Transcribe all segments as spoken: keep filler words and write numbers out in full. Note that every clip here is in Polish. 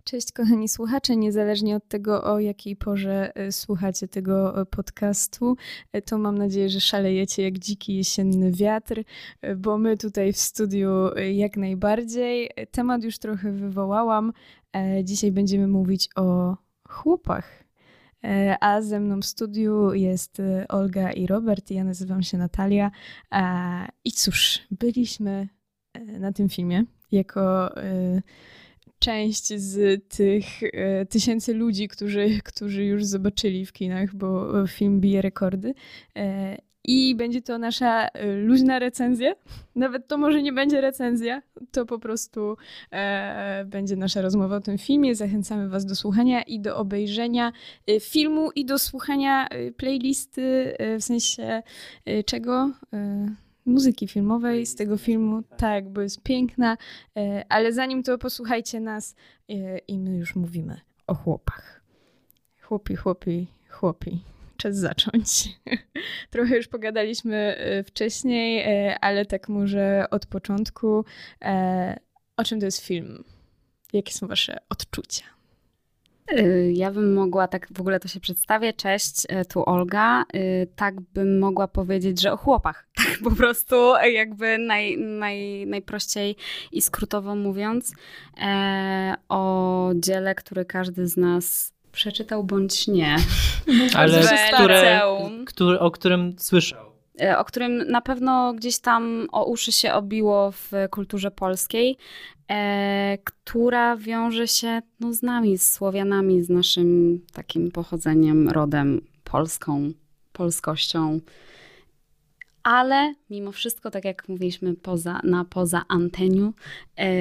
Cześć kochani słuchacze, niezależnie od tego, o jakiej porze słuchacie tego podcastu, to mam nadzieję, że szalejecie jak dziki jesienny wiatr, bo my tutaj w studiu jak najbardziej. Temat już trochę wywołałam. Dzisiaj będziemy mówić o chłopach. A ze mną w studiu jest Olga i Robert, ja nazywam się Natalia. I cóż, byliśmy na tym filmie jako część z tych e, tysięcy ludzi, którzy, którzy już zobaczyli w kinach, bo film bije rekordy. E, I będzie to nasza luźna recenzja. Nawet to może nie będzie recenzja, to po prostu e, będzie nasza rozmowa o tym filmie. Zachęcamy was do słuchania i do obejrzenia e, filmu i do słuchania e, playlisty, e, w sensie e, czego? E, muzyki filmowej z tego filmu, tak, bo jest piękna, ale zanim to posłuchajcie nas i my już mówimy o chłopach. Chłopi, chłopi, chłopi. Czas zacząć. Trochę już pogadaliśmy wcześniej, ale tak może od początku. O czym to jest film? Jakie są wasze odczucia? Ja bym mogła, tak w ogóle to się przedstawię, cześć, tu Olga, tak bym mogła powiedzieć, że o chłopach, tak po prostu jakby naj, naj, najprościej i skrótowo mówiąc, e, o dziele, które każdy z nas przeczytał bądź nie. Ale które, które, o którym słyszał. O którym na pewno gdzieś tam o uszy się obiło w kulturze polskiej, e, która wiąże się no, z nami, z Słowianami, z naszym takim pochodzeniem, rodem, Polską, polskością. Ale mimo wszystko, tak jak mówiliśmy poza, na poza anteniu, e,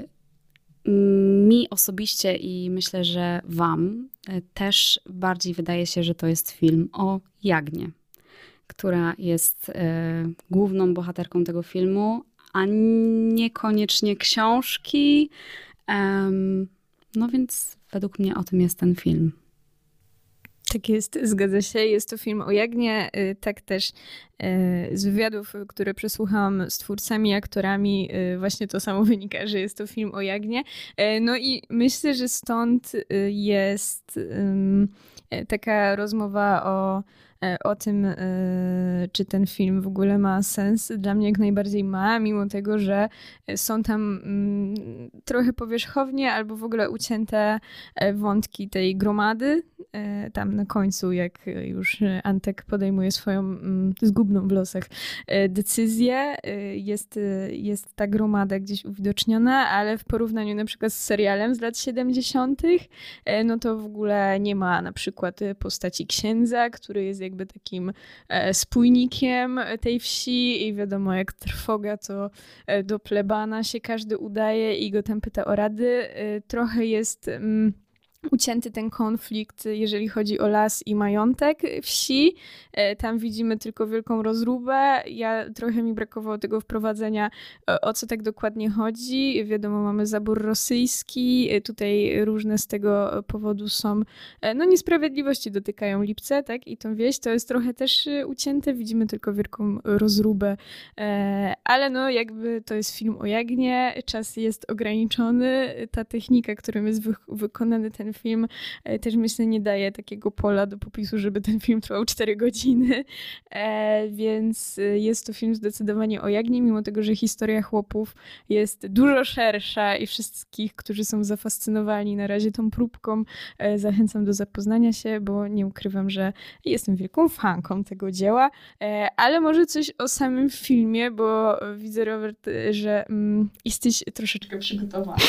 mi osobiście i myślę, że wam e, też bardziej wydaje się, że to jest film o Jagnie, która jest e, główną bohaterką tego filmu, a niekoniecznie książki. Um, no więc według mnie o tym jest ten film. Tak jest, zgadza się. Jest to film o Jagnie. Tak też z wywiadów, które przesłuchałam z twórcami, aktorami, właśnie to samo wynika, że jest to film o Jagnie. No i myślę, że stąd jest taka rozmowa o o tym, czy ten film w ogóle ma sens. Dla mnie jak najbardziej ma, mimo tego, że są tam trochę powierzchownie albo w ogóle ucięte wątki tej gromady. Tam na końcu, jak już Antek podejmuje swoją zgubną w losach decyzję, jest, jest ta gromada gdzieś uwidoczniona, ale w porównaniu na przykład z serialem z lat siedemdziesiątych, no to w ogóle nie ma na przykład postaci księdza, który jest jakby takim spójnikiem tej wsi i wiadomo, jak trwoga, to do plebana się każdy udaje i go tam pyta o rady. Trochę jest ucięty ten konflikt, jeżeli chodzi o las i majątek wsi. Tam widzimy tylko wielką rozróbę. Ja trochę mi brakowało tego wprowadzenia, o co tak dokładnie chodzi. Wiadomo, mamy zabór rosyjski. Tutaj różne z tego powodu są, no niesprawiedliwości dotykają Lipce, tak? I tą wieś to jest trochę też ucięte. Widzimy tylko wielką rozróbę. Ale no jakby to jest film o Jagnie. Czas jest ograniczony. Ta technika, którą jest wy- wykonany ten film, też myślę nie daje takiego pola do popisu, żeby ten film trwał cztery godziny, e, więc jest to film zdecydowanie o Jagnie, mimo tego, że historia chłopów jest dużo szersza i wszystkich, którzy są zafascynowani na razie tą próbką, e, zachęcam do zapoznania się, bo nie ukrywam, że jestem wielką fanką tego dzieła, e, ale może coś o samym filmie, bo widzę, Robert, że mm, jesteś troszeczkę przygotowany.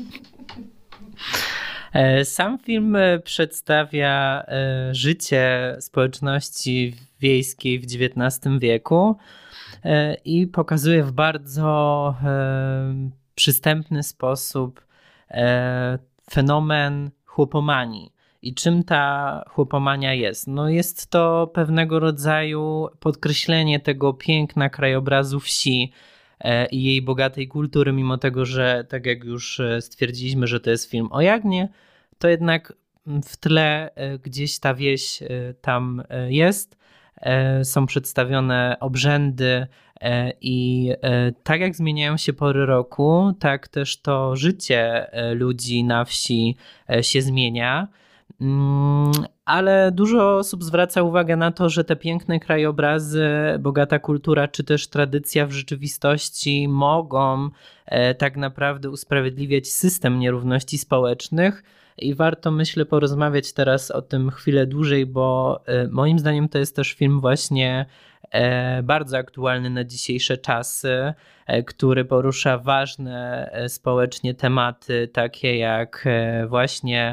Sam film przedstawia życie społeczności wiejskiej w dziewiętnastym wieku i pokazuje w bardzo przystępny sposób fenomen chłopomanii. I czym ta chłopomania jest? No jest to pewnego rodzaju podkreślenie tego piękna krajobrazu wsi i jej bogatej kultury, mimo tego, że tak jak już stwierdziliśmy, że to jest film o Jagnie, to jednak w tle gdzieś ta wieś tam jest są przedstawione obrzędy i tak jak zmieniają się pory roku, tak też to życie ludzi na wsi się zmienia. Ale dużo osób zwraca uwagę na to, że te piękne krajobrazy, bogata kultura czy też tradycja w rzeczywistości mogą tak naprawdę usprawiedliwiać system nierówności społecznych i warto, myślę, porozmawiać teraz o tym chwilę dłużej, bo moim zdaniem to jest też film właśnie bardzo aktualny na dzisiejsze czasy, który porusza ważne społecznie tematy, takie jak właśnie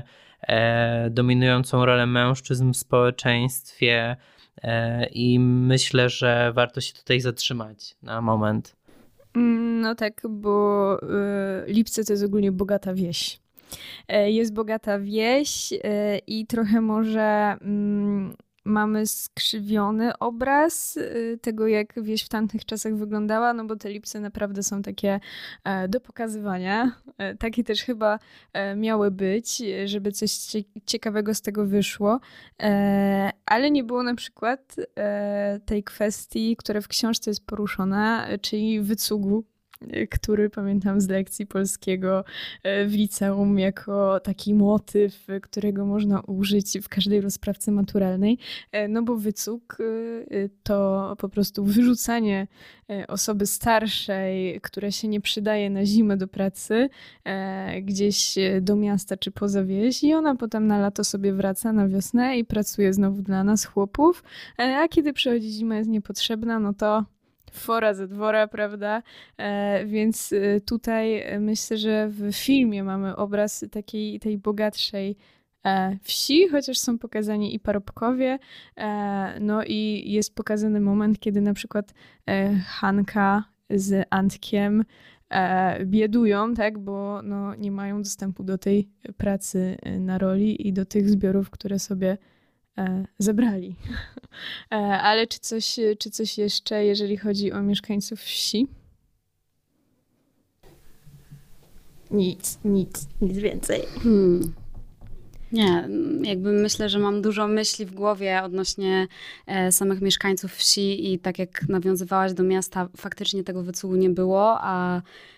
dominującą rolę mężczyzn w społeczeństwie i myślę, że warto się tutaj zatrzymać na moment. No tak, bo Lipce to jest ogólnie bogata wieś. Jest bogata wieś i trochę może mamy skrzywiony obraz tego, jak wieś w tamtych czasach wyglądała, no bo te Lipce naprawdę są takie do pokazywania. Takie też chyba miały być, żeby coś ciekawego z tego wyszło. Ale nie było na przykład tej kwestii, która w książce jest poruszona, czyli wycugu, który pamiętam z lekcji polskiego w liceum jako taki motyw, którego można użyć w każdej rozprawce maturalnej. No bo wycuk to po prostu wyrzucanie osoby starszej, która się nie przydaje na zimę do pracy, gdzieś do miasta czy poza wieś i ona potem na lato sobie wraca na wiosnę i pracuje znowu dla nas, chłopów, a kiedy przychodzi zima, jest niepotrzebna, no to fora ze dwora, prawda? E, więc tutaj myślę, że w filmie mamy obraz takiej tej bogatszej e, wsi, chociaż są pokazani i parobkowie. E, no i jest pokazany moment, kiedy na przykład e, Hanka z Antkiem e, biedują, tak? Bo no, nie mają dostępu do tej pracy na roli i do tych zbiorów, które sobie E, zebrali. E, ale czy coś, czy coś jeszcze, jeżeli chodzi o mieszkańców wsi? Nic, nic, nic więcej. Hmm. Nie, jakby myślę, że mam dużo myśli w głowie odnośnie e, samych mieszkańców wsi i tak jak nawiązywałaś do miasta, faktycznie tego wycugu nie było, a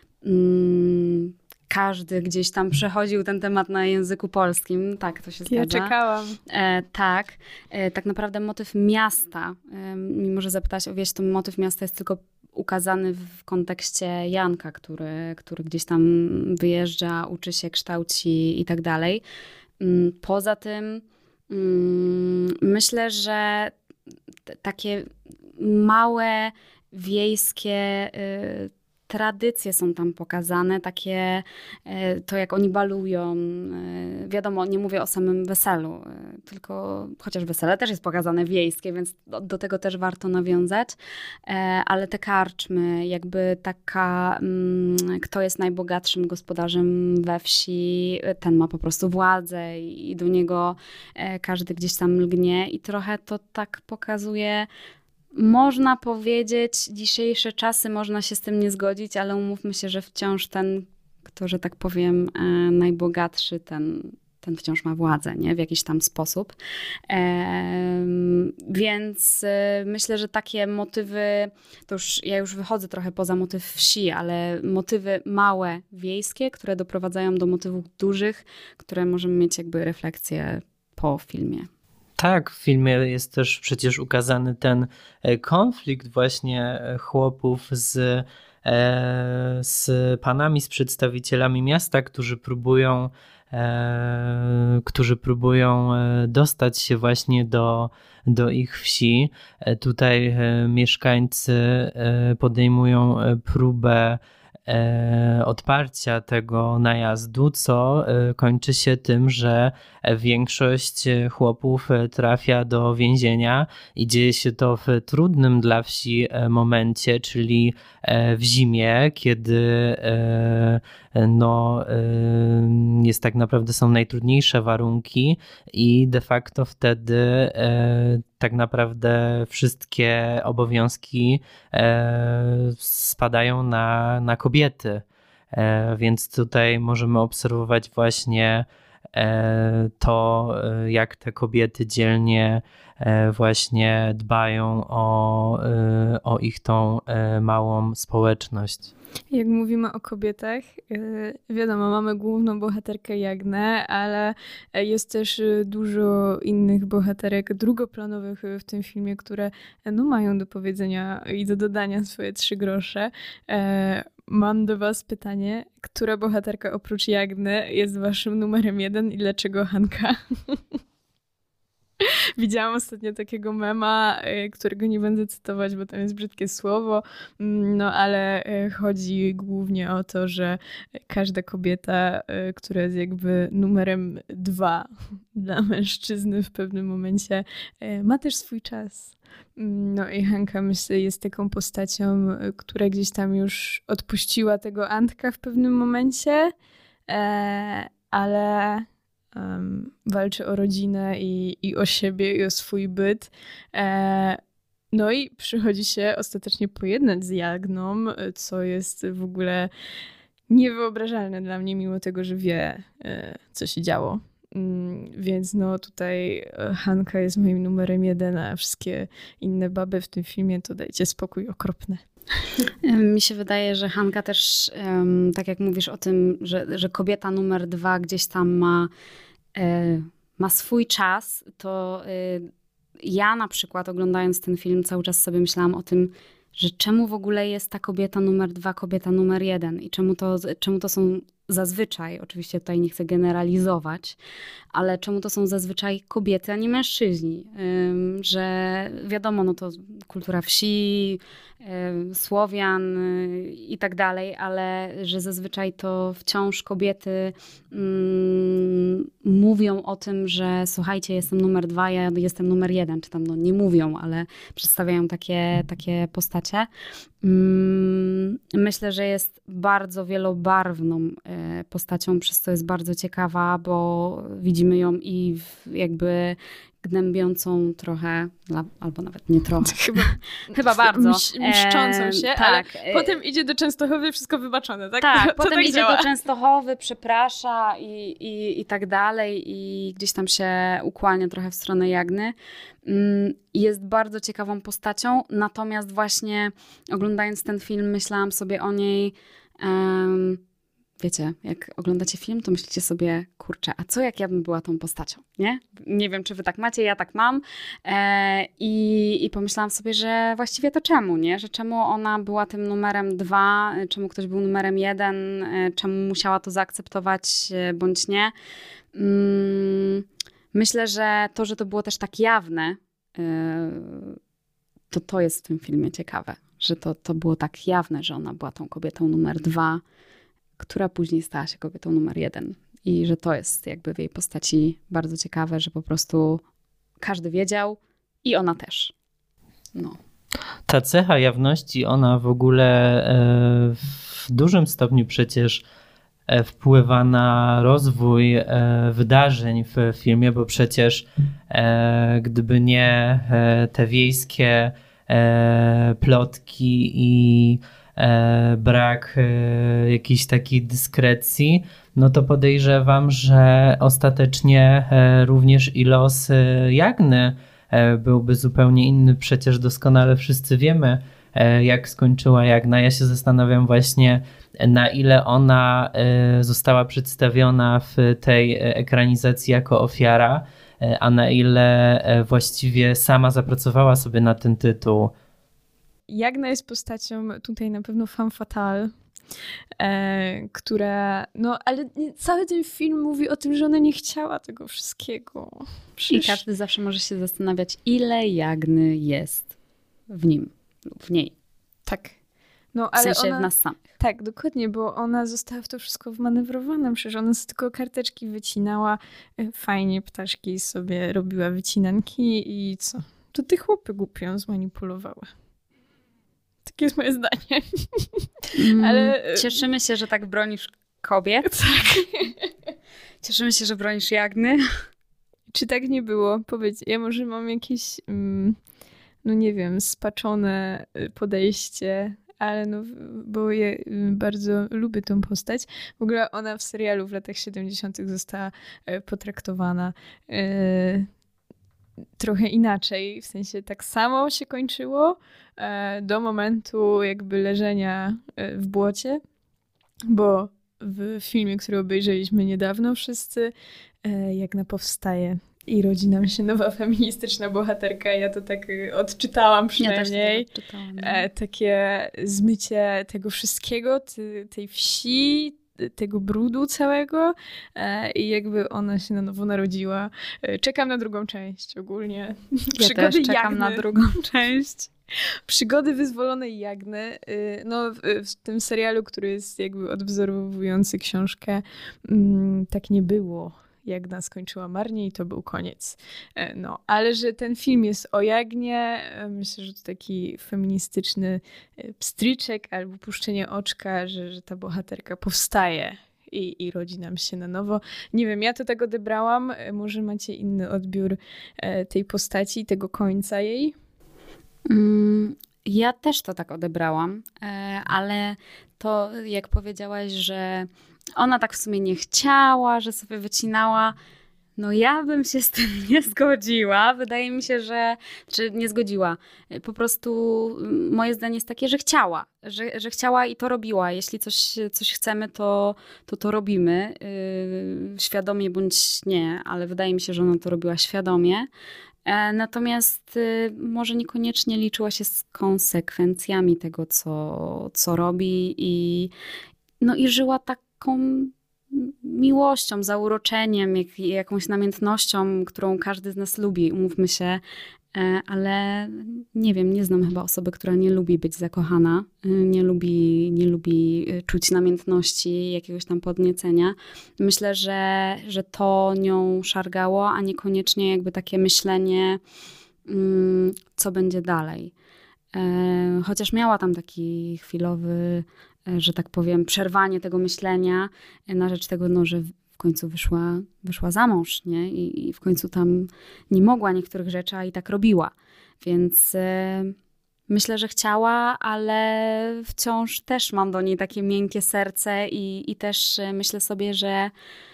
mm, każdy gdzieś tam przechodził ten temat na języku polskim. Tak, to się zgadza. Ja czekałam. E, tak. E, tak naprawdę motyw miasta, e, mimo że zapytałaś o wieś, to motyw miasta jest tylko ukazany w kontekście Janka, który, który gdzieś tam wyjeżdża, uczy się, kształci i tak dalej. Poza tym myślę, że t- takie małe, wiejskie y, tradycje są tam pokazane, takie y, to jak oni balują. Y, wiadomo, nie mówię o samym weselu, y, tylko chociaż wesele też jest pokazane wiejskie, więc do, do tego też warto nawiązać. Y, ale te karczmy, jakby taka, y, kto jest najbogatszym gospodarzem we wsi, ten ma po prostu władzę i, i do niego y, każdy gdzieś tam lgnie i trochę to tak pokazuje. Można powiedzieć, dzisiejsze czasy, można się z tym nie zgodzić, ale umówmy się, że wciąż ten, kto, że tak powiem, e, najbogatszy, ten, ten wciąż ma władzę, nie? W jakiś tam sposób. E, więc e, myślę, że takie motywy, to już ja już wychodzę trochę poza motyw wsi, ale motywy małe, wiejskie, które doprowadzają do motywów dużych, które możemy mieć jakby refleksję po filmie. Tak, w filmie jest też przecież ukazany ten konflikt właśnie chłopów z, z panami, z przedstawicielami miasta, którzy próbują, którzy próbują dostać się właśnie do, do ich wsi. Tutaj mieszkańcy podejmują próbę odparcia tego najazdu, co kończy się tym, że większość chłopów trafia do więzienia i dzieje się to w trudnym dla wsi momencie, czyli w zimie, kiedy no, jest tak naprawdę są najtrudniejsze warunki i de facto wtedy tak naprawdę wszystkie obowiązki spadają na, na kobiety. Więc tutaj możemy obserwować właśnie to, jak te kobiety dzielnie właśnie dbają o, o ich tą małą społeczność. Jak mówimy o kobietach, wiadomo, mamy główną bohaterkę Jagnę, ale jest też dużo innych bohaterek drugoplanowych w tym filmie, które no, mają do powiedzenia i do dodania swoje trzy grosze. Mam do was pytanie, która bohaterka oprócz Jagny jest waszym numerem jeden i dlaczego Hanka? Widziałam ostatnio takiego mema, którego nie będę cytować, bo tam jest brzydkie słowo, no ale chodzi głównie o to, że każda kobieta, która jest jakby numerem dwa dla mężczyzny w pewnym momencie, ma też swój czas. No i Hanka, myślę, jest taką postacią, która gdzieś tam już odpuściła tego Antka w pewnym momencie, ale um, walczy o rodzinę i, i o siebie, i o swój byt. No i przychodzi się ostatecznie pojednać z Jagną, co jest w ogóle niewyobrażalne dla mnie, mimo tego, że wie, co się działo. Więc no tutaj Hanka jest moim numerem jeden, a wszystkie inne baby w tym filmie to dajcie spokój, okropne. Mi się wydaje, że Hanka też, um, tak jak mówisz o tym, że, że kobieta numer dwa gdzieś tam ma, e, ma swój czas, to e, ja na przykład oglądając ten film cały czas sobie myślałam o tym, że czemu w ogóle jest ta kobieta numer dwa, kobieta numer jeden i czemu to, czemu to są zazwyczaj, oczywiście tutaj nie chcę generalizować, ale czemu to są zazwyczaj kobiety, a nie mężczyźni. Ym, że wiadomo, no to kultura wsi, y, Słowian y, i tak dalej, ale że zazwyczaj to wciąż kobiety y, mówią o tym, że słuchajcie, jestem numer dwa, ja jestem numer jeden, czy tam no nie mówią, ale przedstawiają takie, takie postacie. Ym, myślę, że jest bardzo wielobarwną y, postacią, przez co jest bardzo ciekawa, bo widzimy ją i w jakby gnębiącą trochę, albo nawet nie trochę. Chyba, Chyba bardzo. Mszczącą się, e, tak. Ale potem idzie do Częstochowy, wszystko wybaczone, tak? Tak, to potem tak idzie działa. do Częstochowy, przeprasza i, i, i tak dalej i gdzieś tam się ukłania trochę w stronę Jagny. Jest bardzo ciekawą postacią, natomiast właśnie oglądając ten film myślałam sobie o niej, um, wiecie, jak oglądacie film, to myślicie sobie, kurczę, a co jak ja bym była tą postacią, nie? Nie wiem, czy wy tak macie, ja tak mam. E, i, I pomyślałam sobie, że właściwie to czemu, nie? Że czemu ona była tym numerem dwa, czemu ktoś był numerem jeden, e, czemu musiała to zaakceptować, e, bądź nie. Mm, myślę, że to, że to było też tak jawne, e, to to jest w tym filmie ciekawe, że to, to było tak jawne, że ona była tą kobietą numer dwa, która później stała się kobietą numer jeden. I że to jest jakby w jej postaci bardzo ciekawe, że po prostu każdy wiedział i ona też. No. Ta cecha jawności, ona w ogóle w dużym stopniu przecież wpływa na rozwój wydarzeń w filmie, bo przecież gdyby nie te wiejskie plotki i brak jakiejś takiej dyskrecji, no to podejrzewam, że ostatecznie również i los Jagny byłby zupełnie inny. Przecież doskonale wszyscy wiemy, jak skończyła Jagna. Ja się zastanawiam właśnie, na ile ona została przedstawiona w tej ekranizacji jako ofiara, a na ile właściwie sama zapracowała sobie na ten tytuł. Jagna jest postacią tutaj na pewno femme fatale, e, która, no ale cały ten film mówi o tym, że ona nie chciała tego wszystkiego. Przecież... I każdy zawsze może się zastanawiać, ile Jagny jest w nim lub w niej. Tak. No, ale w sensie ona... w nas samych. Tak, dokładnie, bo ona została w to wszystko wmanewrowana, przecież ona z tylko karteczki wycinała, fajnie ptaszki sobie robiła wycinanki i co? To te chłopy głupio ją zmanipulowały. Takie jest moje zdanie. Mm, Ale... Cieszymy się, że tak bronisz kobiet. Tak. Cieszymy się, że bronisz Jagny. Czy tak nie było? Powiedz, ja może mam jakieś, mm, no nie wiem, spaczone podejście, ale no, bo ja bardzo lubię tą postać. W ogóle ona w serialu w latach siedemdziesiątych została potraktowana trochę inaczej, w sensie tak samo się kończyło do momentu jakby leżenia w błocie, bo w filmie, który obejrzeliśmy niedawno wszyscy, Jagna powstaje i rodzi nam się nowa feministyczna bohaterka. Ja to tak odczytałam przynajmniej. Ja też to odczytałam, no. Takie zmycie tego wszystkiego, tej wsi, tego brudu całego i jakby ona się na nowo narodziła. Czekam na drugą część ogólnie. Ja Przygody też czekam Jagny. na drugą część. Przygody wyzwolonej Jagny. No, w, w tym serialu, który jest jakby odwzorowujący książkę, tak nie było. Jagna skończyła marnie i to był koniec. No, ale że ten film jest o Jagnie, myślę, że to taki feministyczny pstryczek albo puszczenie oczka, że, że ta bohaterka powstaje i, i rodzi nam się na nowo. Nie wiem, ja to tak odebrałam. Może macie inny odbiór tej postaci, tego końca jej? Ja też to tak odebrałam, ale to jak powiedziałaś, że ona tak w sumie nie chciała, że sobie wycinała. No ja bym się z tym nie zgodziła. Wydaje mi się, że... Czy nie zgodziła. Po prostu moje zdanie jest takie, że chciała. Że, że chciała i to robiła. Jeśli coś, coś chcemy, to, to to robimy. Yy, świadomie bądź nie, ale wydaje mi się, że ona to robiła świadomie. E, natomiast y, może niekoniecznie liczyła się z konsekwencjami tego, co, co robi i, no i żyła taką miłością, zauroczeniem, jak, jakąś namiętnością, którą każdy z nas lubi, umówmy się, ale nie wiem, nie znam chyba osoby, która nie lubi być zakochana, nie lubi, nie lubi czuć namiętności, jakiegoś tam podniecenia. Myślę, że, że to nią szargało, a niekoniecznie jakby takie myślenie, co będzie dalej. Chociaż miała tam taki chwilowy, że tak powiem, przerwanie tego myślenia na rzecz tego, no, że w końcu wyszła, wyszła za mąż, nie? I, I w końcu tam nie mogła niektórych rzeczy, a i tak robiła. Więc e, myślę, że chciała, ale wciąż też mam do niej takie miękkie serce i, i też myślę sobie, że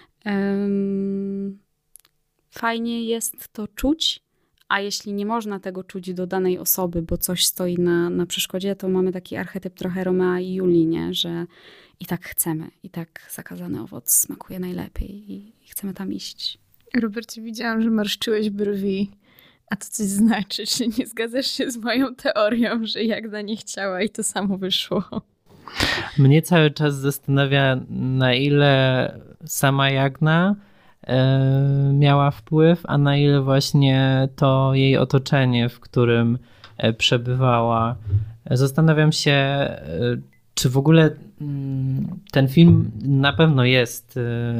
um, fajnie jest to czuć, a jeśli nie można tego czuć do danej osoby, bo coś stoi na, na przeszkodzie, to mamy taki archetyp trochę Romea i Julii, nie? Że i tak chcemy, i tak zakazany owoc smakuje najlepiej i, i chcemy tam iść. Robercie, widziałam, że marszczyłeś brwi, a to coś znaczy, czy nie zgadzasz się z moją teorią, że Jagna nie chciała i to samo wyszło? Mnie cały czas zastanawia, na ile sama Jagna miała wpływ, a na ile właśnie to jej otoczenie, w którym przebywała. Zastanawiam się, czy w ogóle ten film na pewno jest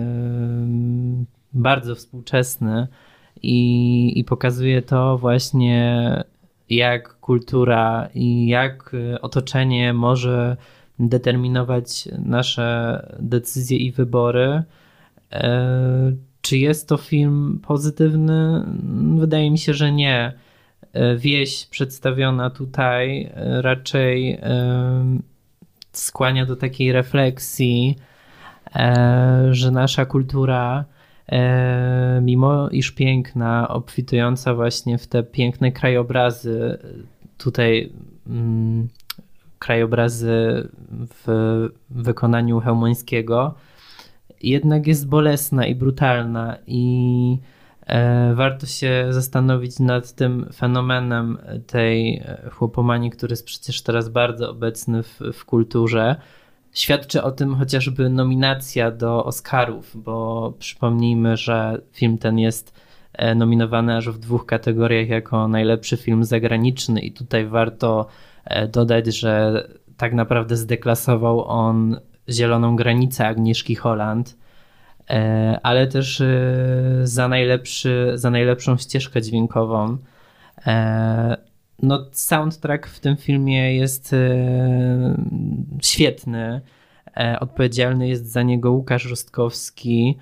bardzo współczesny i, i pokazuje to właśnie, jak kultura i jak otoczenie może determinować nasze decyzje i wybory. Czy jest to film pozytywny? Wydaje mi się, że nie. Wieś przedstawiona tutaj raczej skłania do takiej refleksji, że nasza kultura, mimo iż piękna, obfitująca właśnie w te piękne krajobrazy, tutaj krajobrazy w wykonaniu Chełmońskiego, jednak jest bolesna i brutalna i e, warto się zastanowić nad tym fenomenem tej chłopomanii, który jest przecież teraz bardzo obecny w, w kulturze. Świadczy o tym chociażby nominacja do Oscarów, bo przypomnijmy, że film ten jest nominowany aż w dwóch kategoriach jako najlepszy film zagraniczny i tutaj warto dodać, że tak naprawdę zdeklasował on Zieloną granicę Agnieszki Holland, ale też za, najlepszy, za najlepszą ścieżkę dźwiękową. No, soundtrack w tym filmie jest świetny. Odpowiedzialny jest za niego Łukasz Rostkowski.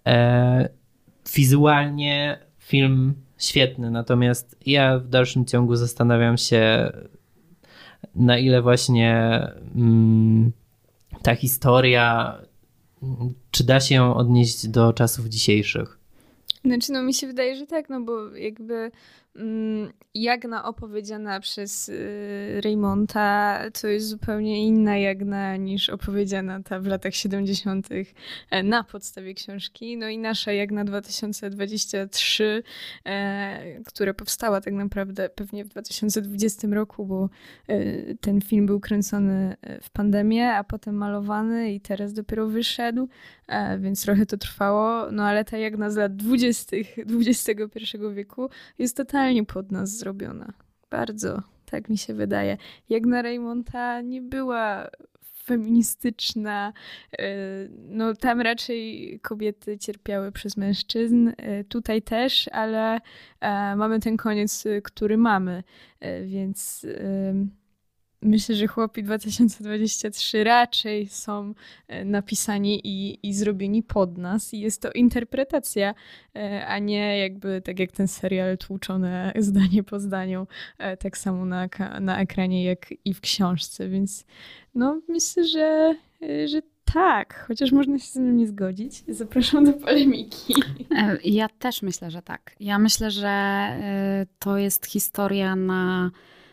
Wizualnie film świetny, natomiast ja w dalszym ciągu zastanawiam się, na ile właśnie mm, ta historia, czy da się ją odnieść do czasów dzisiejszych? Znaczy, no mi się wydaje, że tak, no bo jakby mm, Jagna opowiedziana przez y, Raymonta to jest zupełnie inna Jagna niż opowiedziana ta w latach siedemdziesiątych na podstawie książki. No i nasza Jagna dwa tysiące dwudziesty trzeci, e, która powstała tak naprawdę pewnie w dwa tysiące dwudziestym roku, bo e, ten film był kręcony w pandemię, a potem malowany i teraz dopiero wyszedł, e, więc trochę to trwało. No ale ta Jagna z lat dwudziestych dwudziestego pierwszego wieku jest totalnie pod nas zrobiona. Bardzo, tak mi się wydaje. Jagna Raymonta nie była feministyczna. No tam raczej kobiety cierpiały przez mężczyzn. Tutaj też, ale mamy ten koniec, który mamy. Więc myślę, że Chłopi dwa tysiące dwudziesty trzeci raczej są napisani i, i zrobieni pod nas. I jest to interpretacja, a nie jakby tak jak ten serial tłuczone zdanie po zdaniu, tak samo na, na ekranie jak i w książce. Więc no myślę, że, że tak, chociaż można się z tym nie zgodzić. Zapraszam do polemiki. Ja też myślę, że tak. Ja myślę, że to jest historia na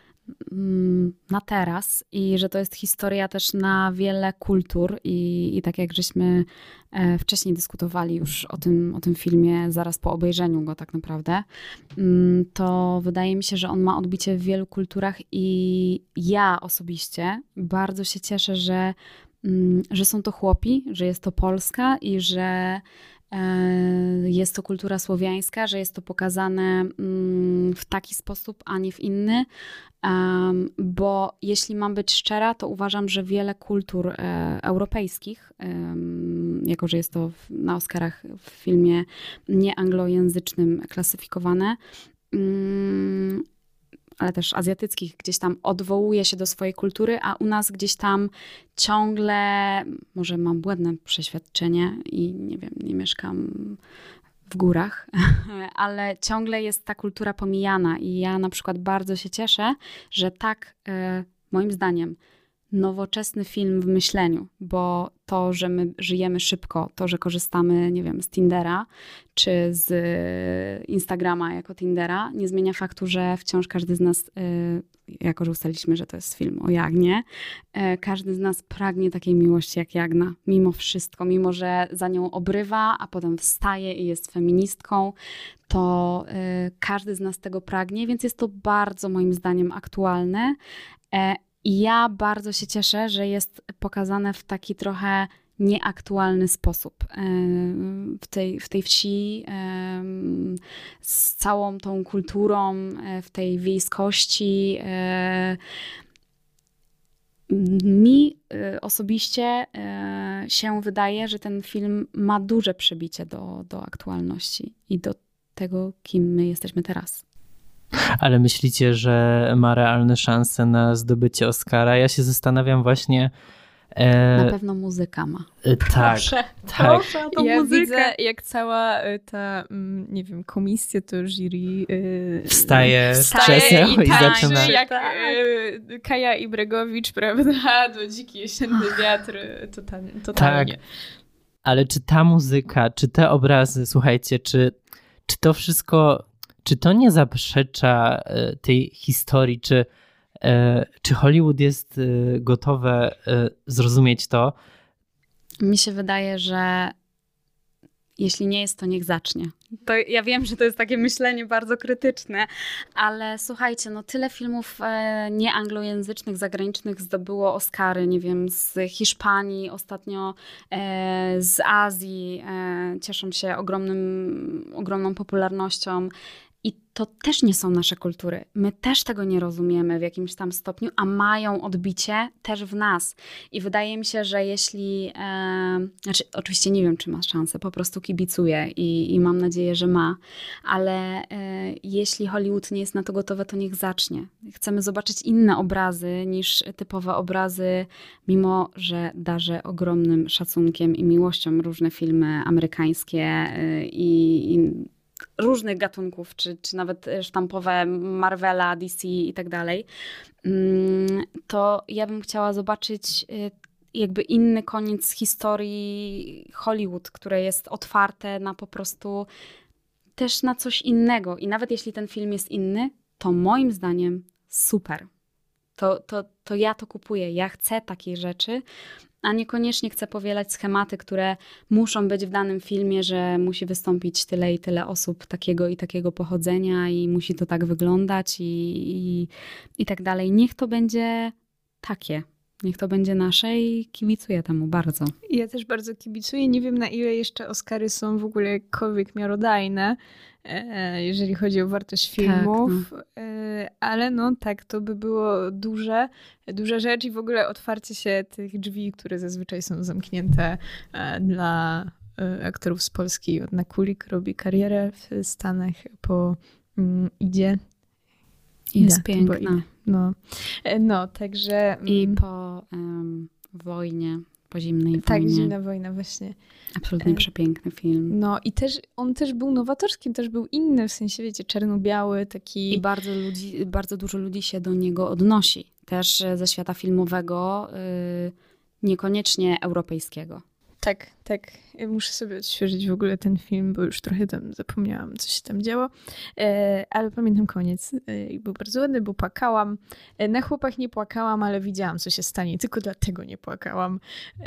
na teraz i że to jest historia też na wiele kultur i, i tak jak żeśmy wcześniej dyskutowali już o tym, o tym filmie zaraz po obejrzeniu go tak naprawdę, to wydaje mi się, że on ma odbicie w wielu kulturach i ja osobiście bardzo się cieszę, że, że są to chłopi, że jest to Polska i że jest to kultura słowiańska, że jest to pokazane w taki sposób, a nie w inny, bo jeśli mam być szczera, to uważam, że wiele kultur europejskich, jako że jest to na Oscarach w filmie nieanglojęzycznym klasyfikowane, ale też azjatyckich, gdzieś tam odwołuje się do swojej kultury, a u nas gdzieś tam ciągle, może mam błędne przeświadczenie i nie wiem, nie mieszkam w górach, ale ciągle jest ta kultura pomijana i ja na przykład bardzo się cieszę, że tak, moim zdaniem, nowoczesny film w myśleniu, bo to, że my żyjemy szybko, to, że korzystamy, nie wiem, z Tindera czy z Instagrama jako Tindera, nie zmienia faktu, że wciąż każdy z nas, jako że ustaliliśmy, że to jest film o Jagnie, każdy z nas pragnie takiej miłości jak Jagna, mimo wszystko, mimo że za nią obrywa, a potem wstaje i jest feministką, to każdy z nas tego pragnie, więc jest to bardzo moim zdaniem aktualne. I ja bardzo się cieszę, że jest pokazane w taki trochę nieaktualny sposób. W tej, w tej wsi, z całą tą kulturą, w tej wiejskości. Mi osobiście się wydaje, że ten film ma duże przybicie do, do aktualności i do tego, kim my jesteśmy teraz. Ale myślicie, że ma realne szanse na zdobycie Oscara? Ja się zastanawiam właśnie... E... Na pewno muzyka ma. E, tak, proszę, tak. Proszę, to ja muzykę. Widzę, jak cała ta, nie wiem, komisja, to jury... E, wstaje z krzeseł i, i zaczyna... Jak e, Kaja Ibregowicz, prawda? Do Dziki jesienny wiatr. Totalnie. totalnie. Tak, ale czy ta muzyka, czy te obrazy, słuchajcie, czy, czy to wszystko... Czy to nie zaprzecza tej historii? Czy, czy Hollywood jest gotowe zrozumieć to? Mi się wydaje, że jeśli nie jest, to niech zacznie. To ja wiem, że to jest takie myślenie bardzo krytyczne, ale słuchajcie, no tyle filmów e, nieanglojęzycznych, zagranicznych zdobyło Oscary, nie wiem, z Hiszpanii, ostatnio e, z Azji, e, cieszą się ogromnym, ogromną popularnością. I to też nie są nasze kultury. My też tego nie rozumiemy w jakimś tam stopniu, a mają odbicie też w nas. I wydaje mi się, że jeśli... E, znaczy, oczywiście nie wiem, czy ma szansę, po prostu kibicuję i, i mam nadzieję, że ma. Ale e, jeśli Hollywood nie jest na to gotowe, to niech zacznie. Chcemy zobaczyć inne obrazy niż typowe obrazy, mimo że darzę ogromnym szacunkiem i miłością różne filmy amerykańskie e, i... i różnych gatunków, czy, czy nawet sztampowe Marvela, D C i tak dalej, to ja bym chciała zobaczyć jakby inny koniec historii Hollywood, które jest otwarte na po prostu też na coś innego. I nawet jeśli ten film jest inny, to moim zdaniem super. To, to, to ja to kupuję. Ja chcę takiej rzeczy, a niekoniecznie chcę powielać schematy, które muszą być w danym filmie, że musi wystąpić tyle i tyle osób takiego i takiego pochodzenia i musi to tak wyglądać i, i, i tak dalej. Niech to będzie takie. Niech to będzie nasze i kibicuję temu bardzo. Ja też bardzo kibicuję. Nie wiem, na ile jeszcze Oscary są w ogóle jakkolwiek miarodajne, jeżeli chodzi o wartość filmów, tak, no. Ale no tak, to by było duże, duża rzecz i w ogóle otwarcie się tych drzwi, które zazwyczaj są zamknięte dla aktorów z Polski. Anna Kulik robi karierę w Stanach, po um, Idzie. Jest piękna. No. no, także... I po um, wojnie, po zimnej tak, wojnie. Tak, zimna wojna właśnie. Absolutnie e... przepiękny film. No i też on też był nowatorskim, też był inny, w sensie wiecie, czarno-biały, taki... I bardzo, ludzi, bardzo dużo ludzi się do niego odnosi. Też ze świata filmowego, yy, niekoniecznie europejskiego. Tak, tak. Muszę sobie odświeżyć w ogóle ten film, bo już trochę tam zapomniałam, co się tam działo. E, ale pamiętam koniec. E, był bardzo ładny, bo płakałam. E, na chłopach nie płakałam, ale widziałam, co się stanie. Tylko dlatego nie płakałam.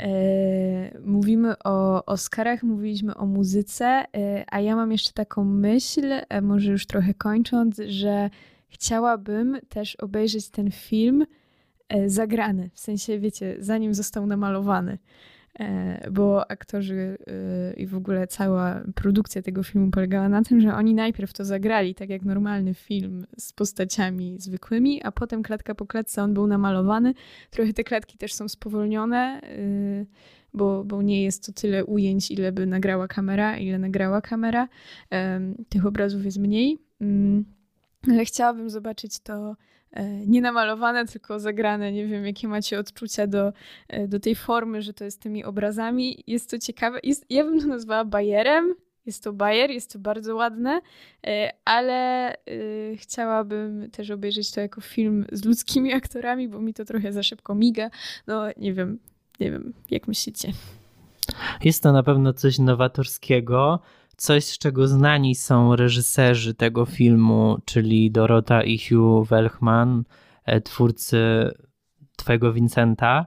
E, mówimy o Oscarach, mówiliśmy o muzyce, e, a ja mam jeszcze taką myśl, e, może już trochę kończąc, że chciałabym też obejrzeć ten film e, zagrany. W sensie, wiecie, zanim został namalowany. Bo aktorzy i w ogóle cała produkcja tego filmu polegała na tym, że oni najpierw to zagrali tak jak normalny film z postaciami zwykłymi, a potem klatka po klatce on był namalowany. Trochę te klatki też są spowolnione, bo, bo nie jest to tyle ujęć, ile by nagrała kamera, ile nagrała kamera. Tych obrazów jest mniej. Ale chciałabym zobaczyć to nie namalowane, tylko zagrane. Nie wiem, jakie macie odczucia do, do tej formy, że to jest tymi obrazami. Jest to ciekawe. Jest, ja bym to nazwała bajerem. Jest to bajer, jest to bardzo ładne, ale chciałabym też obejrzeć to jako film z ludzkimi aktorami, bo mi to trochę za szybko miga. No nie wiem, nie wiem, jak myślicie? Jest to na pewno coś nowatorskiego. Coś, z czego znani są reżyserzy tego filmu, czyli Dorota i Hugh Welchman, twórcy Twojego Vincenta,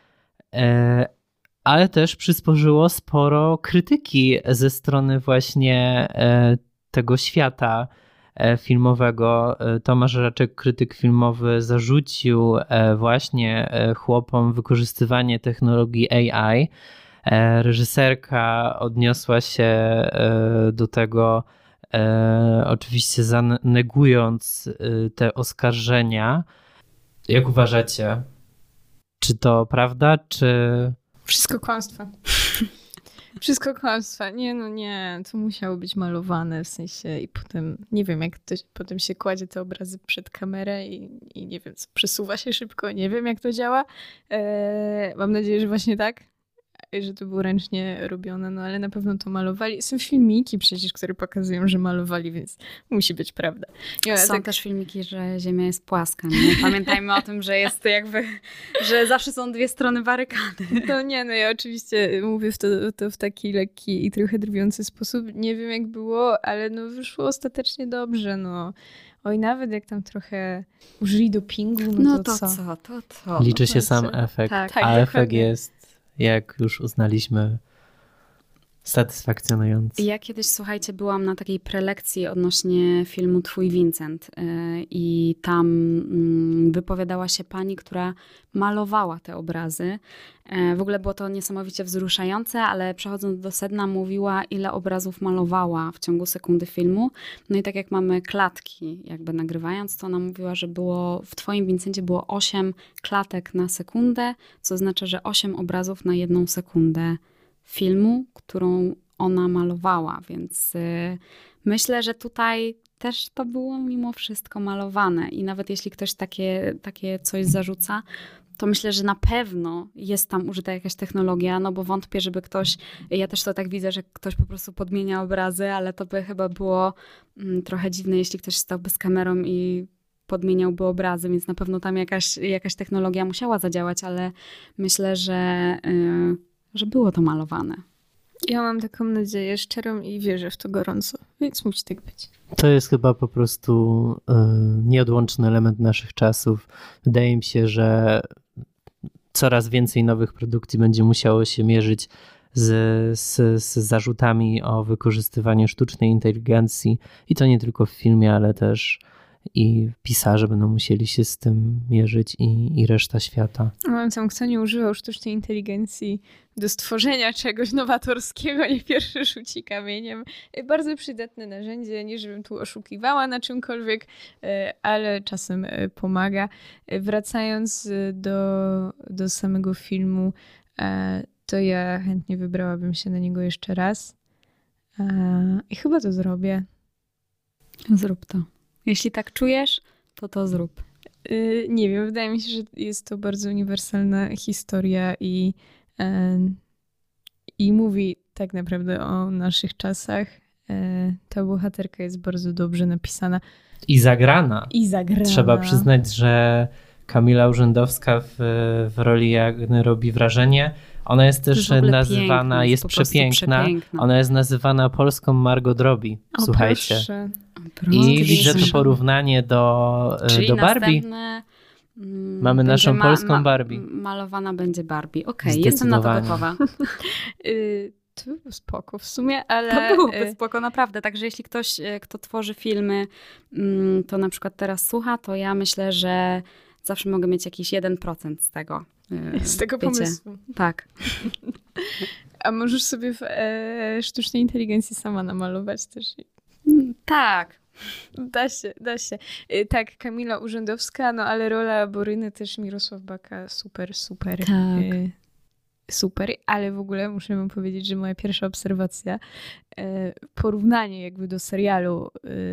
ale też przysporzyło sporo krytyki ze strony właśnie tego świata filmowego. Tomasz Raczek, krytyk filmowy, zarzucił właśnie chłopom wykorzystywanie technologii A I. Reżyserka odniosła się do tego, oczywiście zanegując te oskarżenia. Jak uważacie? Czy to prawda, czy... Wszystko kłamstwa. Wszystko kłamstwa. Nie, no nie, to musiało być malowane w sensie i potem, nie wiem, jak to, potem się kładzie te obrazy przed kamerę i, i nie wiem, co, przesuwa się szybko, nie wiem, jak to działa. Eee, mam nadzieję, że właśnie tak. Że to było ręcznie robione, no ale na pewno to malowali. Są filmiki przecież, które pokazują, że malowali, więc musi być prawda. Ja, Są tak... też filmiki, że Ziemia jest płaska. Nie? Pamiętajmy o tym, że jest to jakby, że zawsze są dwie strony barykady. No nie, no ja oczywiście mówię w to, to w taki lekki i trochę drwiący sposób. Nie wiem jak było, ale no wyszło ostatecznie dobrze, no. Oj, nawet jak tam trochę użyli dopingu, no, no to, to co? co? To co? Liczy no, się sam znaczy, efekt, tak, a tak, efekt dokładnie. jest, jak już uznaliśmy, satysfakcjonujący. Ja kiedyś, słuchajcie, byłam na takiej prelekcji odnośnie filmu Twój Vincent i tam wypowiadała się pani, która malowała te obrazy. W ogóle było to niesamowicie wzruszające, ale przechodząc do sedna mówiła, ile obrazów malowała w ciągu sekundy filmu. No i tak jak mamy klatki, jakby nagrywając, to ona mówiła, że było w Twoim Vincencie było osiem klatek na sekundę, co oznacza, że osiem obrazów na jedną sekundę filmu, którą ona malowała, więc y, myślę, że tutaj też to było mimo wszystko malowane i nawet jeśli ktoś takie, takie coś zarzuca, to myślę, że na pewno jest tam użyta jakaś technologia, no bo wątpię, żeby ktoś, ja też to tak widzę, że ktoś po prostu podmienia obrazy, ale to by chyba było mm, trochę dziwne, jeśli ktoś stałby z kamerą i podmieniałby obrazy, więc na pewno tam jakaś, jakaś technologia musiała zadziałać, ale myślę, że, yy, że było to malowane. Ja mam taką nadzieję szczerą i wierzę w to gorąco, więc musi tak być. To jest chyba po prostu y, nieodłączny element naszych czasów. Wydaje mi się, że coraz więcej nowych produkcji będzie musiało się mierzyć z, z, z zarzutami o wykorzystywaniu sztucznej inteligencji i to nie tylko w filmie, ale też i pisarze będą musieli się z tym mierzyć i, i reszta świata. Mam tam, kto nie używał sztucznej inteligencji do stworzenia czegoś nowatorskiego, nie pierwszy rzuci kamieniem. Bardzo przydatne narzędzie, nie żebym tu oszukiwała na czymkolwiek, ale czasem pomaga. Wracając do, do samego filmu, to ja chętnie wybrałabym się na niego jeszcze raz. I chyba to zrobię. Zrób to. Jeśli tak czujesz, to to zrób. Yy, nie wiem, wydaje mi się, że jest to bardzo uniwersalna historia i, yy, i mówi tak naprawdę o naszych czasach. Yy, ta bohaterka jest bardzo dobrze napisana. I zagrana. I zagrana. Trzeba przyznać, że Kamila Urzędowska w, w roli Jagny robi wrażenie. Ona jest też jest nazywana, piękna, jest, jest przepiękna. przepiękna. Ona jest nazywana polską Margot Robbie. O, słuchajcie. Proszę. I widzę to porównanie do, Czyli do Barbie. Mamy naszą ma, polską ma, Barbie. Malowana będzie Barbie. Okej, okay, jestem na to gotowa. To by było spoko w sumie, ale... To byłoby spoko, naprawdę. Także jeśli ktoś, kto tworzy filmy, to na przykład teraz słucha, to ja myślę, że zawsze mogę mieć jakiś jeden procent z tego. Z tego wiecie? Pomysłu. Tak. A możesz sobie w e, sztucznej inteligencji sama namalować też. Tak. Da się, da się. Tak, Kamila Urzędowska, no ale rola Boryny też Mirosław Baka, super, super. Tak. Super, ale w ogóle muszę wam powiedzieć, że moja pierwsza obserwacja, porównanie jakby do serialu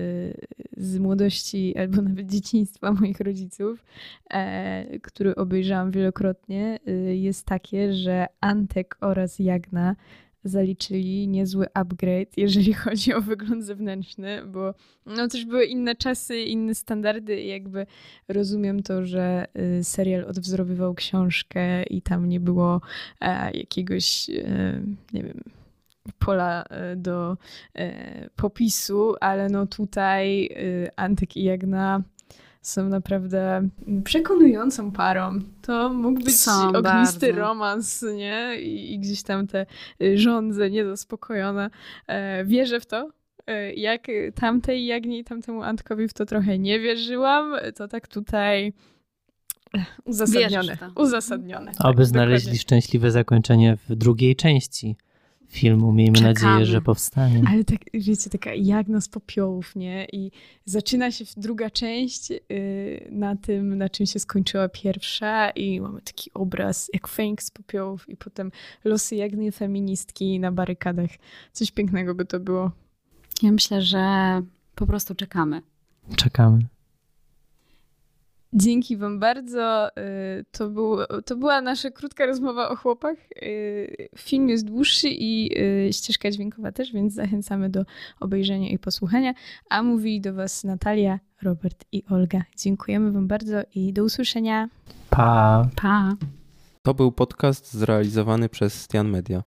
z młodości albo nawet dzieciństwa moich rodziców, który obejrzałam wielokrotnie, jest takie, że Antek oraz Jagna zaliczyli niezły upgrade, jeżeli chodzi o wygląd zewnętrzny, bo no też były inne czasy, inne standardy i jakby rozumiem to, że serial odwzorowywał książkę i tam nie było jakiegoś, nie wiem, pola do popisu, ale no tutaj Antek i Jagna są naprawdę przekonującą parą. To mógł być są ognisty bardzo. romans, nie? I, I gdzieś tam te żądze niezaspokojone. E, wierzę w to. E, jak tamtej Jagni i tamtemu Antkowi w to trochę nie wierzyłam, to tak tutaj uzasadnione. Uzasadnione. Oby tak, znaleźli dokładnie. Szczęśliwe zakończenie w drugiej części filmu. Miejmy Czekamy. nadzieję, że powstanie. Ale tak, wiecie, taka Jagna z popiołów, nie? I zaczyna się druga część yy, na tym, na czym się skończyła pierwsza i mamy taki obraz jak Feniks z popiołów i potem losy Jagny feministki na barykadach. Coś pięknego by to było. Ja myślę, że po prostu czekamy. Czekamy. Dzięki wam bardzo. To, był, to była nasza krótka rozmowa o chłopach. Film jest dłuższy i ścieżka dźwiękowa też, więc zachęcamy do obejrzenia i posłuchania. A mówili do was Natalia, Robert i Olga. Dziękujemy wam bardzo i do usłyszenia. Pa. Pa. To był podcast zrealizowany przez Stian Media.